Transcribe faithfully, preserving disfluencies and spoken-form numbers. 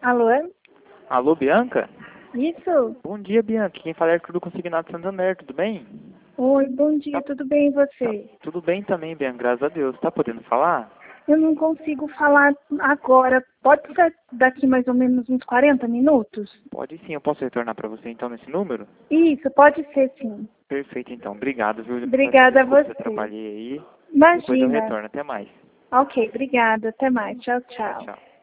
Alô? Alô, Bianca? Isso? Bom dia, Bianca. Quem fala é Arthur do Consignado Santander, tudo bem? Oi, bom dia, Tá- tudo bem e Tá, você? tudo bem também, Bianca, graças a Deus. Tá podendo falar? Eu não consigo falar agora. Pode ser daqui mais ou menos uns quarenta minutos? Pode sim, eu posso retornar para você então nesse número? Isso, pode ser sim. Perfeito, então. Obrigado, viu? Obrigada a Desculpa se eu você. trabalhei aí. Depois eu Imagina. retorno. Até mais. Ok, obrigada. Até mais. Tchau, Tchau, tchau. tchau.